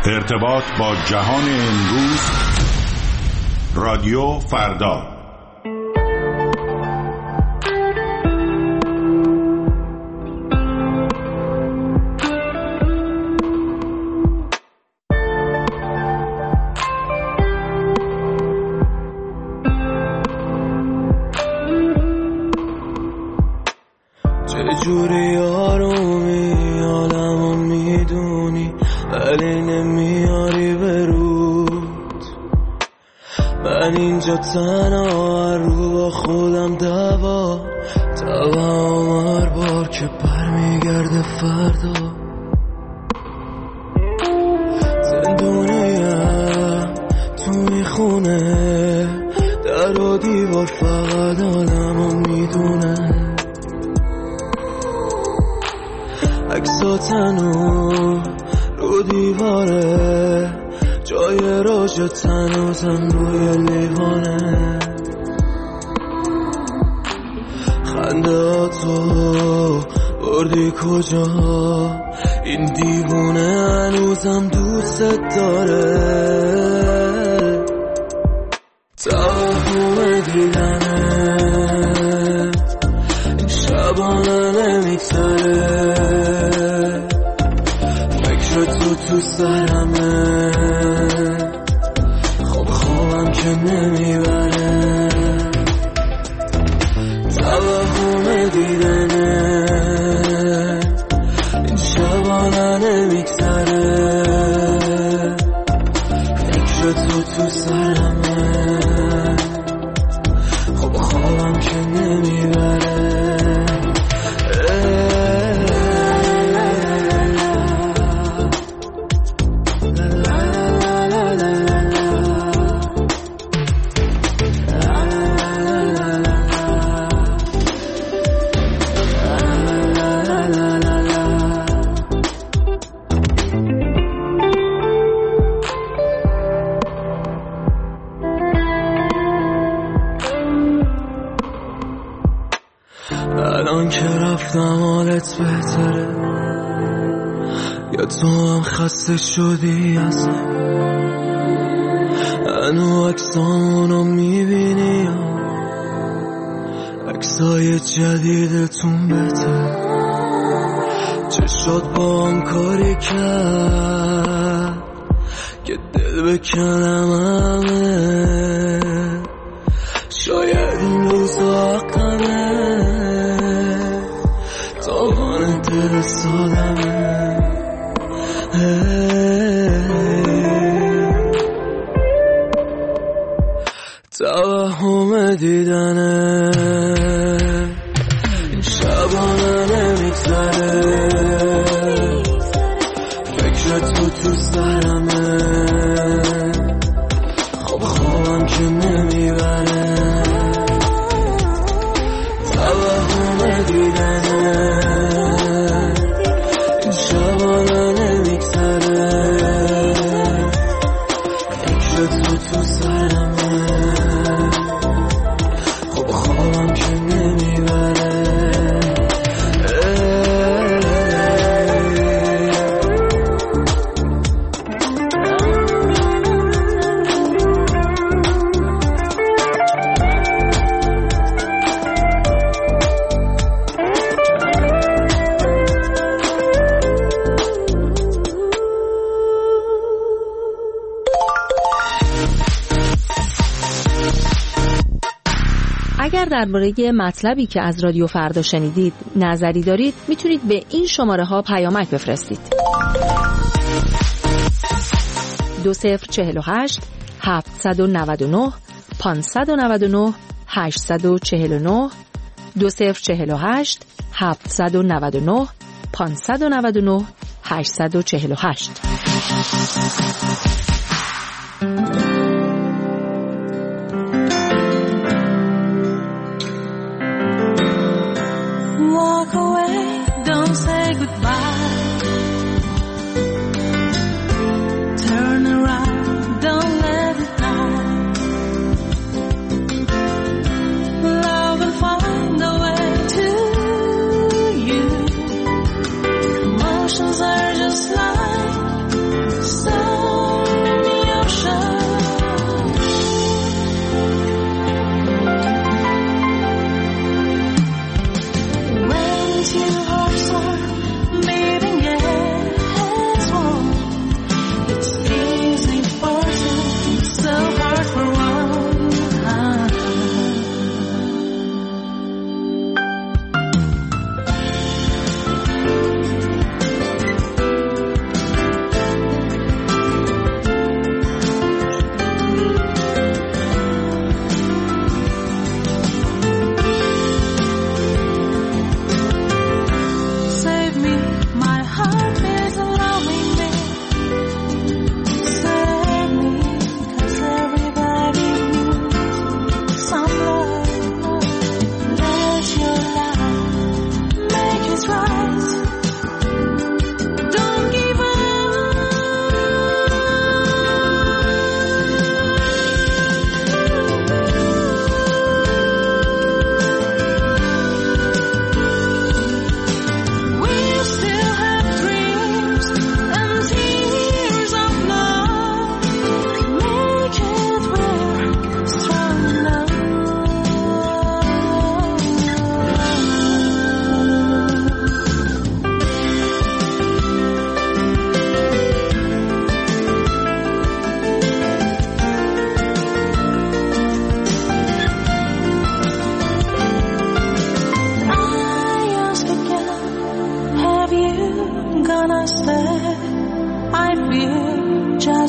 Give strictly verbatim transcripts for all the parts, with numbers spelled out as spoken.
ارتباط با جهان امروز، رادیو فردا. چجوری آرومی عالمو میدونی ولی نمیاری برود. من اینجا تنها رو با خودم دوا دوا هر بار که برمیگرده فردا. زندونیم تو میخونه در و دیوار فقط آدمو میدونه. عکساتنو رو دیواره جای راج تنوزم روی لیوانه. خندهاتو بردی کجا؟ این دیوونه هنوزم دوست داره. توهم دیدنت این شبانه نمیگذره. تو تو سرمه خواب خوابم که نمیبره. توهم دیدنه این شبانه نمیگذره. فکر تو تو سرمه خواب خوابم که نمیبره. الان که رفتم حالت بهتره یا تو هم خسته شدی از من؟ هنو عکسامونو میبینی یا عکسای جدیدتون بهتر؟ چشات با هم کاری کرد که دل بکنم همه. شاید این روزا حقمه تاوان دل سالمه. توهم دیدنه این شبانه نمیگذره. فکر تو تو سرمه خواب خوابم که نمیبره. توهم دیدنه این شبانه نمیگذره. فکر تو تو سرمه خواب خوابم که نمیبره. اگر درباره مطلبی که از رادیو فردا شنیدید نظری دارید میتونید به این شماره ها پیامک بفرستید. دو صفر چهل و هشت هفتصد و نود و نه پانصد و نود و نه هشتصد و چهل و نه دو صفر چهل و هشت هفتصد و نود و نه پانصد و نود و نه هشتصد و چهل و هشت. Walk away, don't say goodbye. Turn around, don't let it die. Love will find a way to you. Emotions are just like stars.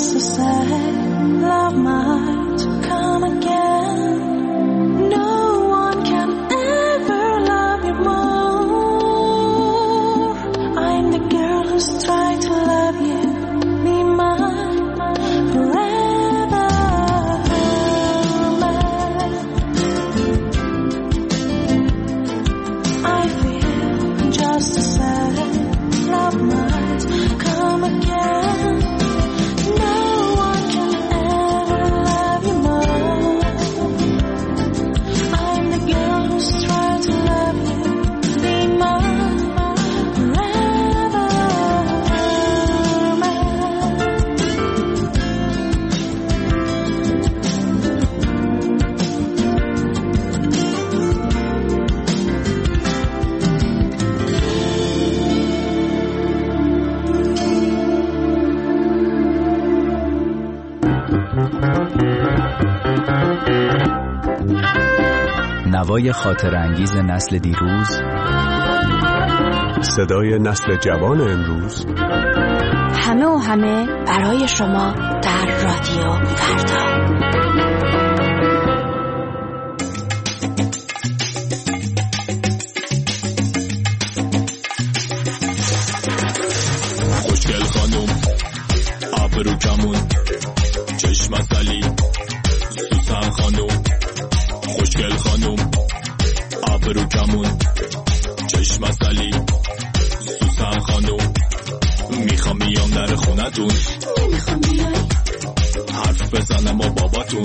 just to say love might come again. No one can ever love you more. I'm the girl who's trying to love you. Be mine forever, man. I feel just to say love might come again. No one can ever love you more. I'm the girl who's trying to love you. Be mine forever, man. نوای خاطر انگیز نسل دیروز، صدای نسل جوان امروز، همه و همه برای شما در رادیو فردا. خوشگل خانوم ابرو کمون چشم اصلی سوسن خانوم خوشگل خانوم ابرو کمون چشم اصلی سوسن خانوم میخوام بیام در خونتون نمیخوام بیای حرف بزنم با باباتون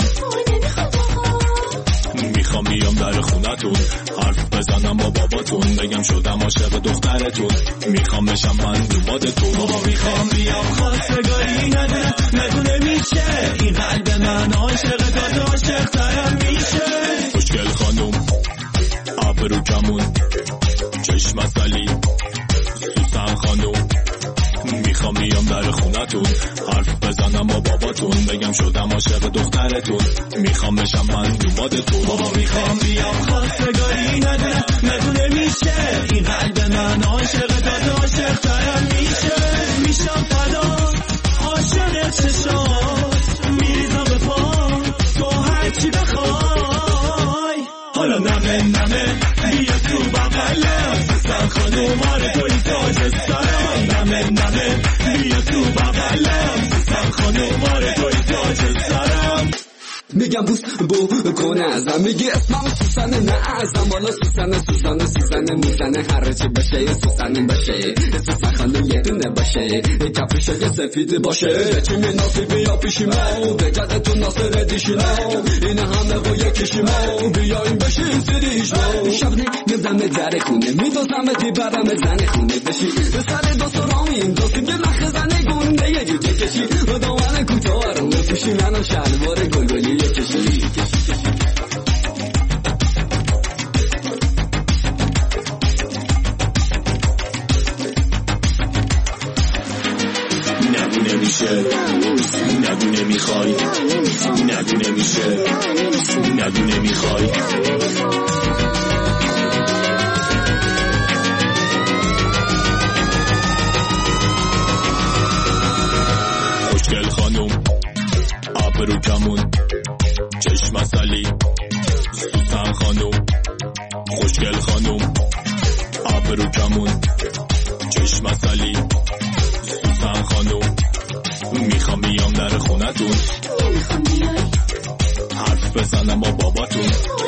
میخوام بیام در خونتون حرف بزنم با باباتون بگم شدم عاشق دخترتون میخوام بشم من دومادتون بابا میخوام بیام خواستگاری ندونه ندونه میشه این قلب من عاشق داده عاشق ترم میشه خوشگل خانوم ابرو کمون چشم اصلی سوسن خانوم میخوام بیام در خونتون حرف بزنم با باباتون بگم شدم عاشق دخترتون میخوام بشم من دومادتون بابا میخوام بیام خواستگاری ندونه ندونه میشه این قلب من عاشق داده عاشق ترم میشه میشم فدا عاشق چشات میریزم به پا تو هرچی بخوای حالا نمه نمه بیا تو بغلم سوسن خانوم آره توی تاج سرم نمه نمه بیا تو بغلم سوسن خانوم آره توی تاج سرم میگم بوس بو کنه ازم میگی اسمم سوسنه نه ازم والا سوسنه سوسنه سوسنه موزنه هر چی بشه سوسنه باشه سوسن خانه یه دونه باشه کفش یه سفید باشه چی منافی بیا پیشیمو بجد تو ناصر دیشیمو این همه با یکیشیمو بیایم بشیم سریشمو شبنه میزنه در خونه میدوزم دی برم زن خونه بشی به سر دوست رامیم دوستی که مخزنه گونده یه جوجه کشی و دوانه کوتاه رو پوشی منم شلوار گلگلی کشی نگو نمیشه نگو نمیخوای نگو نمیشه نگو نمیخوای خوشگل خانوم ابرو کمون چشم اصلی سوسن خانوم خوشگل خانوم ابرو کمون چشم اصلی سوسن خانوم میخوام بیام در خونتون نمیخوام بیای حرف بزنم با باباتون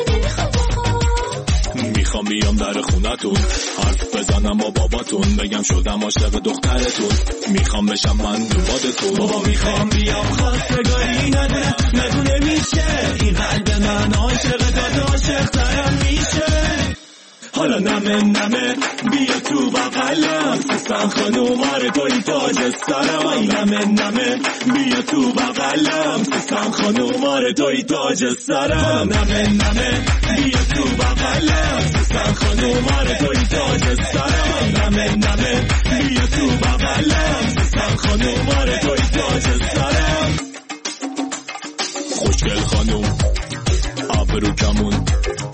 میخوام بیام در خونتون حرف بزنم با باباتون بگم شدم عاشق دخترتون میخوام بشم من دومادتون بابا میخوام بیام خواستگاری ندونه ندونه میشه این قلب من عاشق داده عاشق ترم میشه حالا نمه نمه بیا تو بغلم سوسن خانوم آره توی تاج سرم ای نمه نمه بیا تو بغلم سوسن خانوم آره توی تاج سرم نمه نمه بیا تو بغلم سوسن خانوم آره توی تاج سرم نمه نمه بیا تو بغلم سوسن خانوم آره توی تاج سرم خوشگل خانوم ابرو کمون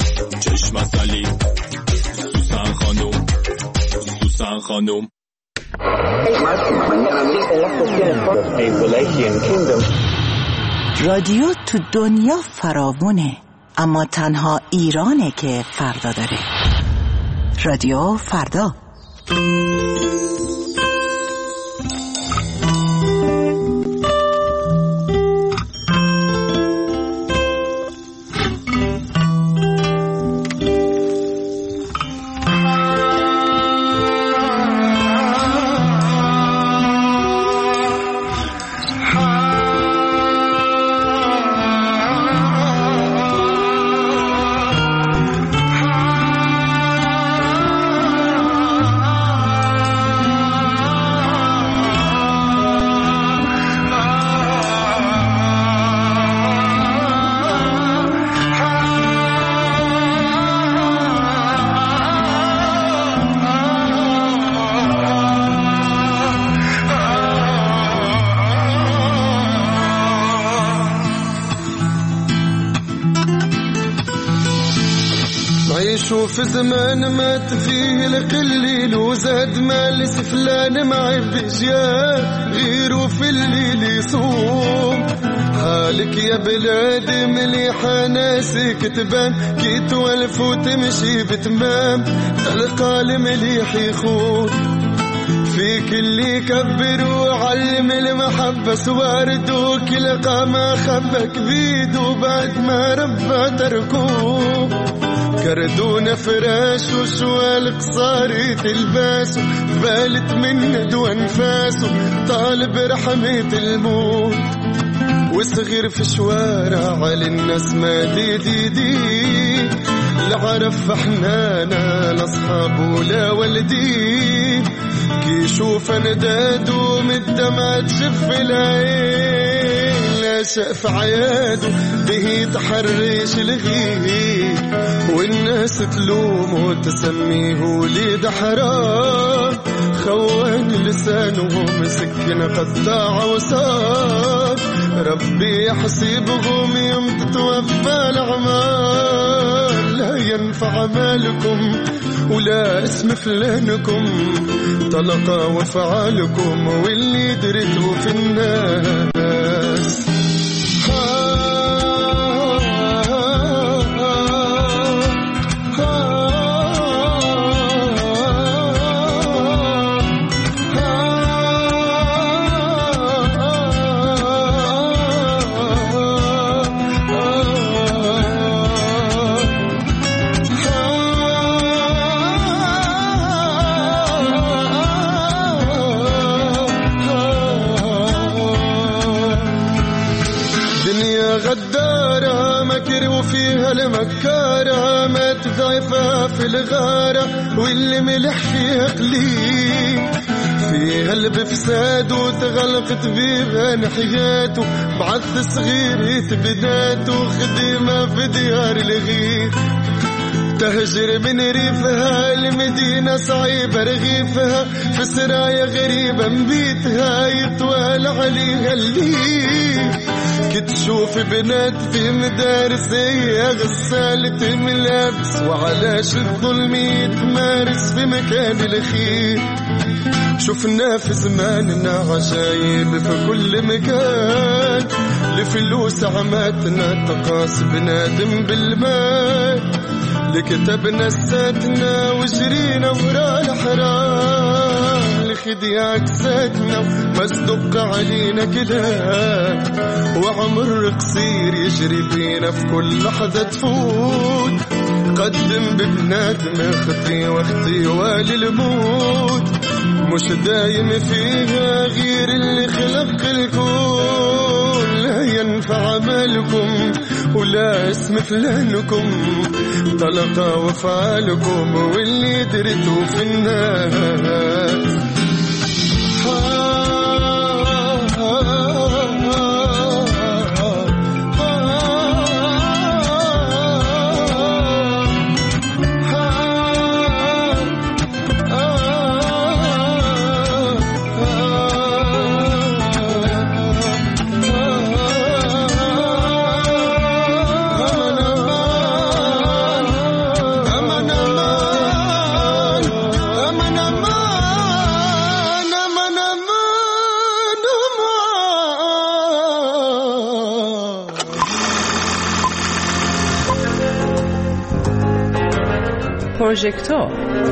چشم اصلی سوسن خانوم سوسن خانوم رادیو تو دنیا فراوونه، اما تنها ایرانه که فردا داره. رادیو فردا. في زمان مات فيه القليل وزاد مال سفلان معي بجيال غيره في الليل يصوم. حالك يا بلادي مليحة ناسك تبان كي توالف وتمشي بتمام تلقى المليح يخون فيك اللي يكبر وعلم المحبة سوارد وكل قامة خبك بيد وبعد ما ربى تركوه كردونا فراش وشوال قصاري تلباسه بالت من ندو انفاسه طالب رحمة الموت وصغير في شوارع على الناس ما دي دي دي لعرف حنانا لاصحاب ولا ولدي كي يشوف ندادو من الدمع تشف العين لا شاف عياده به تحرش الغيب والناس تلومه وتسميه وليد حرام خوان لسانه مسكن قطاع وصار ربي يحسبهم يوم تتوفى الأعمال لا ينفع مالكم ولا اسم فلانكم طلق وفعالكم واللي درته في الناس غدارة مكر وفيها المكارة ما تضعفها في الغارة واللي ملح فيها قليل فيها البفساد وتغلقت بيها نحياته بعث صغير يتبداته خدمة في ديار الغير تهجر من ريفها المدينة صعيبة رغيفها في سرايا غريبة مبيتها يطوال عليها الليل كتشوف بنات في مدارس هي غسالة ملابس وعلاش الظلم يتمارس في مكان الخير شفنا في زماننا عجايب في كل مكان لفلوس عماتنا تقاس بنادم بالمال لكتبنا الساتنا وجرينا ورا الحرام لخديعك ساتنا مصدق علينا كلام وعمر قصير يجري فينا في كل لحظة تفوت قدم ببنادم اختي واختي والي الموت مش دايم فيها غير اللي خلق الكون لا ينفع مالكم ولا اسم فلانكم طلق وفعالكم واللي درتوا في الناس پروژکتور.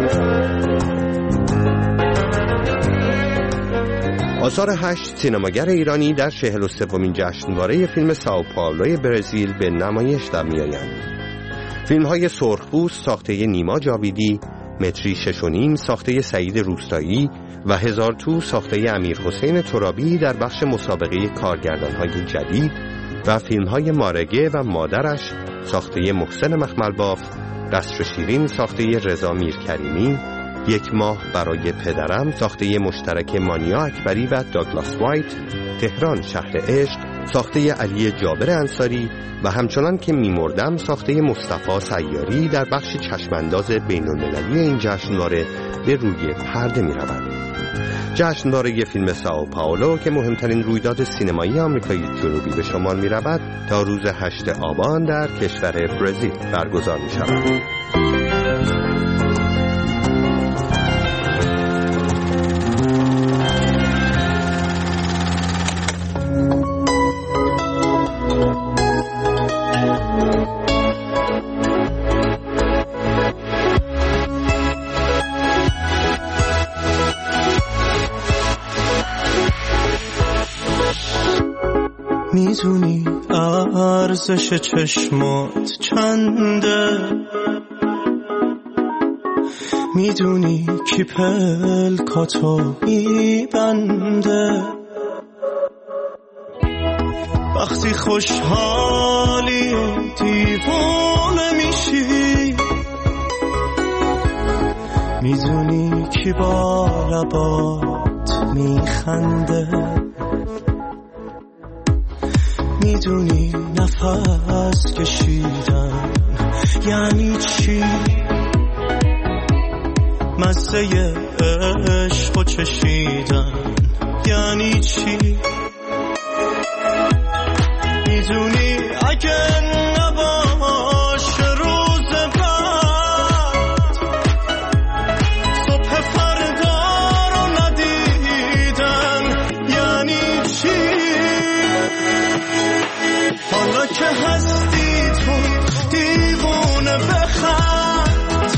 آثار هشت سینماگر ایرانی در چهل و سومین جشنواره فیلم سائو پائولو برزیل به نمایش در می‌آیند. فیلم‌های سرخپوست ساخته نیما جاویدی، متری شش و نیم ساخته سعید روستایی و هزار تو ساخته امیرحسین ترابی در بخش مسابقه کارگردان‌های جدید و فیلم‌های مارگه و مادرش ساخته محسن مخملباف، قصر شیرین ساخته رضا میرکریمی، یک ماه برای پدرم ساخته مشترک مانیا اکبری و داگلاس وایت، تهران شهر عشق ساخته علی جابر انصاری و همچنان که میمردم ساخته مصطفی سیاری در بخش چشمانداز بین‌المللی این جشنواره به روی پرده می‌رود. جشنواره فیلم سائو پائولو که مهمترین رویداد سینمایی آمریکای جنوبی به شمار می‌رود تا روز هشتم آبان در کشور برزیل برگزار می‌شود. میدونی ارزش چشمات چنده، میدونی کی پلکاتو میبنده، وقتی خوشحالی و دیوانه میشی، میدونی کی با لبات میخنده، میدونی نفس کشیدن یعنی چی، مزه عشق و چشیدن یعنی چی، میدونی اگه نباشه روز بعد صبح فردا رو ندیدن یعنی چی، حالا که هستی تو دیوونه بخند،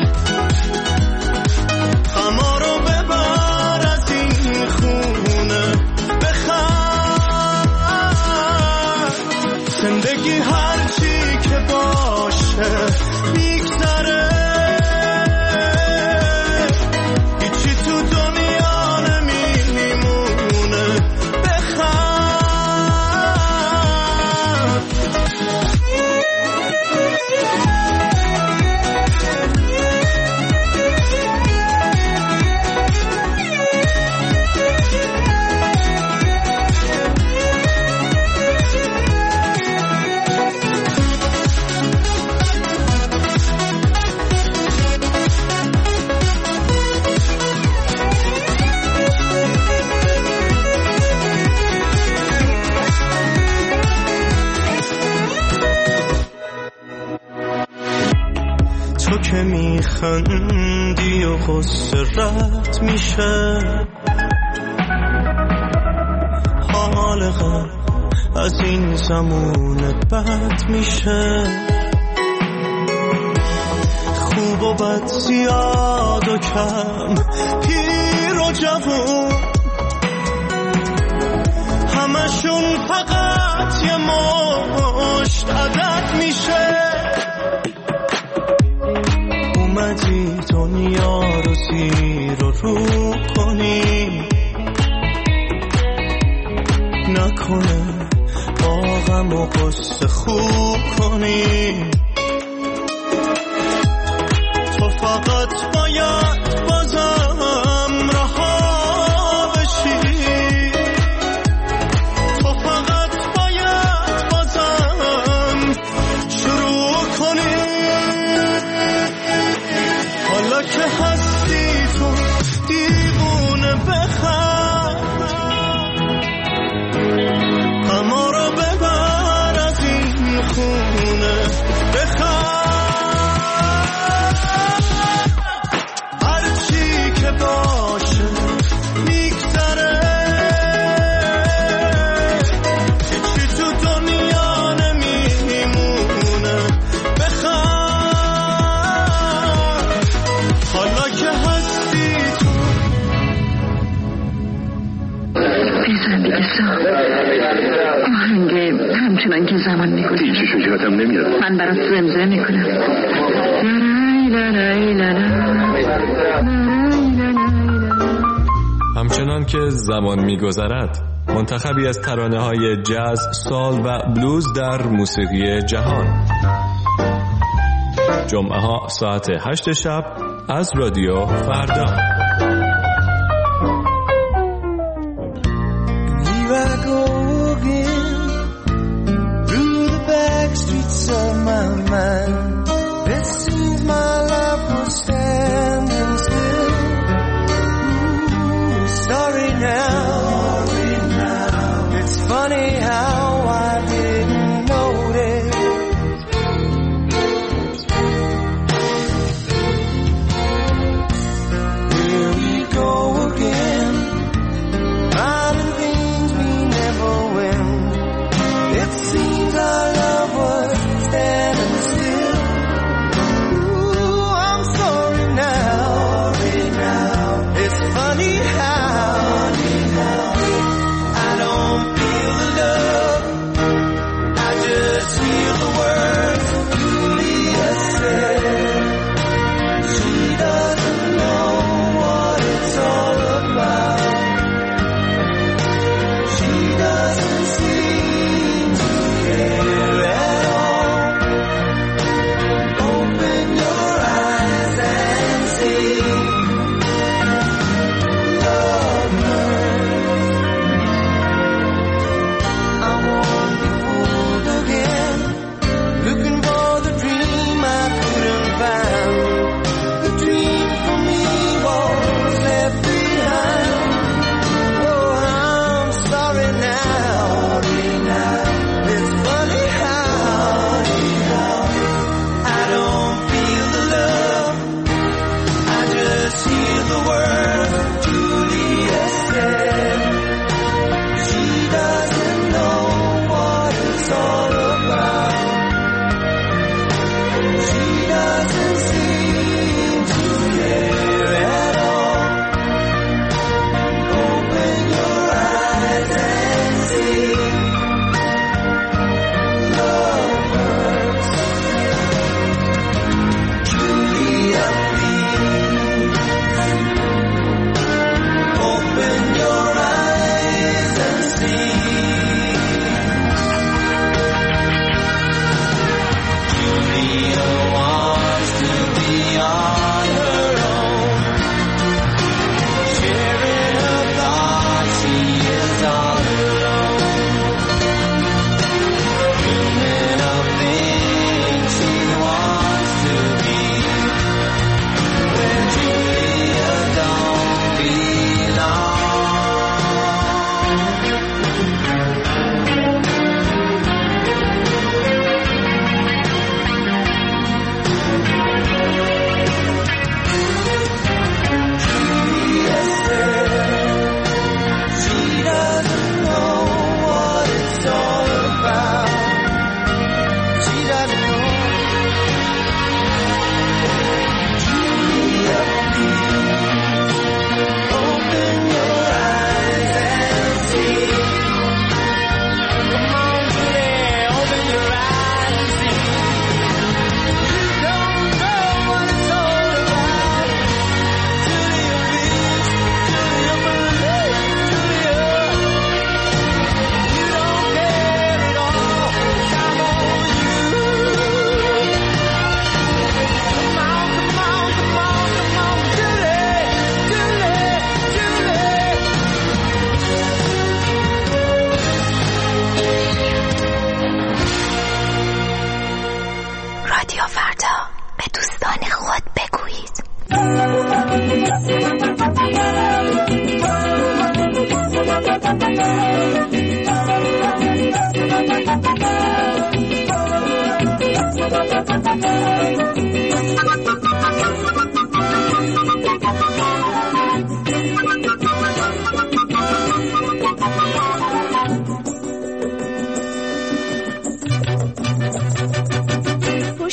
غما رو ببر از این خونه بخند، زندگی هرچی که باشه میگذره، هیچی تو دنیا نمیمونه بخند. تو که میخندی و غصه رد میشه، حال غم از این زمونت بد میشه، خوب و بد زیاد و کم پیر و جوون همشون فقط یه مشت عدد میشه، اومدی دنیا رو زیر و رو کنی، نکنه با غم و غصه خوب کنی، تو فقط باید بازم رها بشی، تو فقط باید بازم شروع کنی، حالا که هستی تو دیوونه بخند، غما رو ببر از این خونه بخند، هرچی آهنگ همچنان که زمان میکنه هیچی شجاعتم نمیاد. من برات زمزمه میکنم. همچنان که زمان میگذرد، منتخبی از ترانه های جاز، سال و بلوز در موسیقی جهان. جمعه ها ساعت هشت شب از رادیو فردا.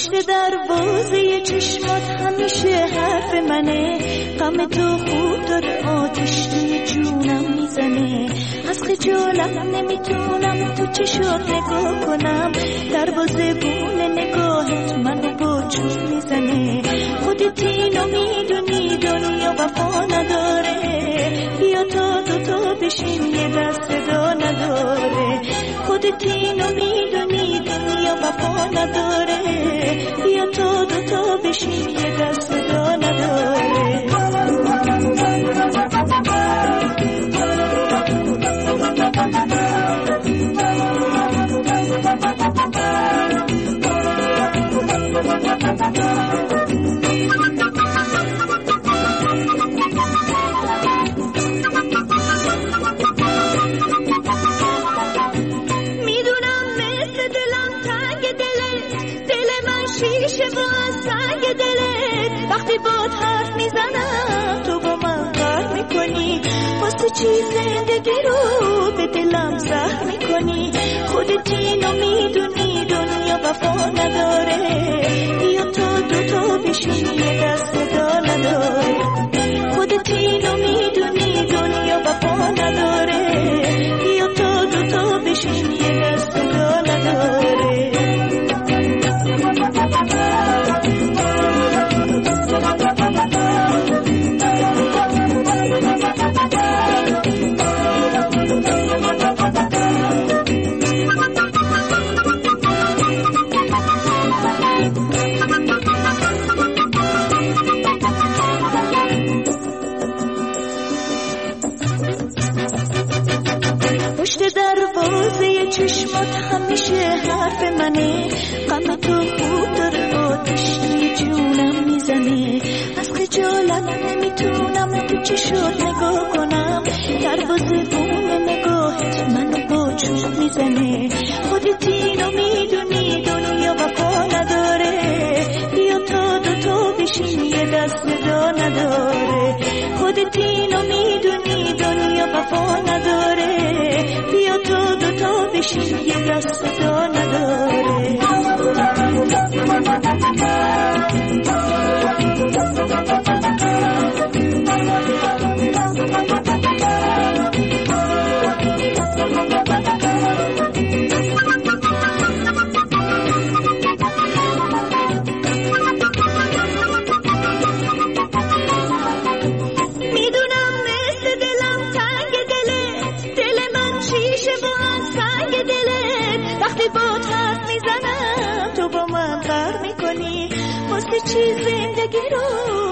پشت دروازه چشمات همیشه حرف منه، غم تو خوب داره آتش توی جونم میزنه، از خجالت نمیتونم تو چشات نگاه کنم، دروازه بونه نگاهت منو با چوب میزنه، خودت اینو میدونی دنیا وفا نداره، بیا تا دوتا بشین یه دست صدا نداره، خودت اینو میدونی دنیا وفا نداره، بیا تا دوتا بشین یه دست صدا نداره. چی زندگی رو به دلم زهر میکنی، خودت اینو میدونی دنیا وفا نداره، بیا تا دوتا بشین یه دست صدا نداره، خودت اینو میدونی دنیا وفا نداره، بیا تا دوتا بشین یه دست صدا نداره. چشمات همیشه حرف منه، غم تو خوب داره آتش توی جونم میزنه، از خجالت نمیتونم تو چشات نگاه کنم، دروازه بونه نگاهت منو با چوب میزنه، خودت اینو میدونی دنیا وفا نداره، بیا تا دوتا بشین یه دست صدا نداره، خودت اینو میدونی دنیا وفا نداره، بیا تا دوتا بشین یه دست صدا نداره. چی زندگی رو